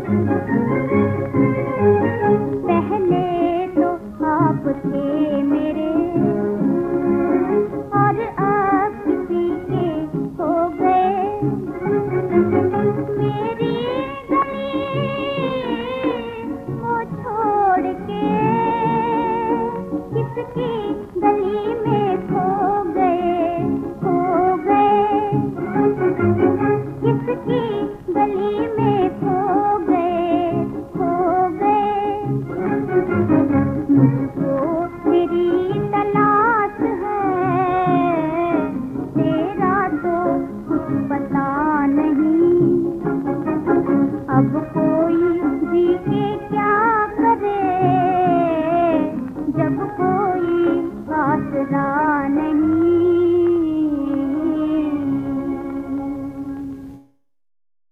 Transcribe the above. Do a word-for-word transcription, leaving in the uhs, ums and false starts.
पहले तो आप थे मेरे और अब किसी के हो गए। मेरी गली को छोड़ के किसकी गली में खो गए, खो गए, किसकी गली में खो गए, खो गए। मुझको तेरी तलाश है, तेरा तो कुछ पता नहीं। अब